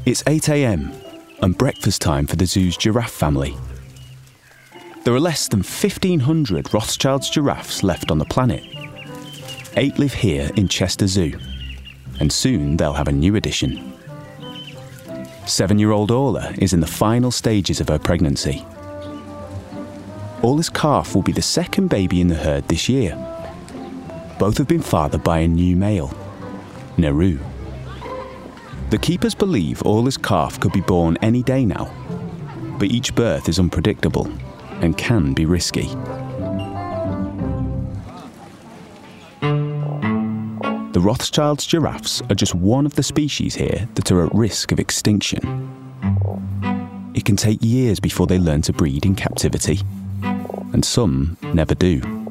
It's 8 a.m. and breakfast time for the zoo's giraffe family. There are less than 1,500 Rothschild's giraffes left on the planet. 8 live here in Chester Zoo, and soon they'll have a new addition. 7-year-old Orla is in the final stages of her pregnancy. Orla's calf will be the second baby in the herd this year. Both have been fathered by a new male, Naru. The keepers believe Orla's calf could be born any day now, but each birth is unpredictable and can be risky. The Rothschild's giraffes are just one of the species here that are at risk of extinction. It can take years before they learn to breed in captivity, and some never do.